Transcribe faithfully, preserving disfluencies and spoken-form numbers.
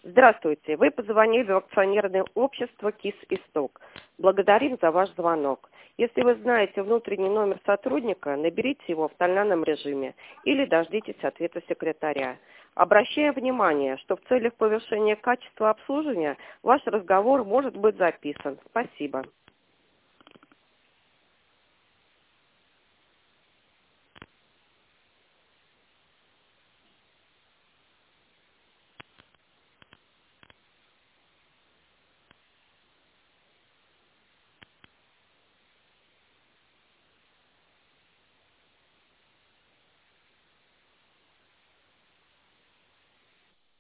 Здравствуйте. Вы позвонили в акционерное общество КИС «Исток». Благодарим за ваш звонок. Если вы знаете внутренний номер сотрудника, наберите его в тональном режиме или дождитесь ответа секретаря. Обращаем внимание, что в целях повышения качества обслуживания ваш разговор может быть записан. Спасибо.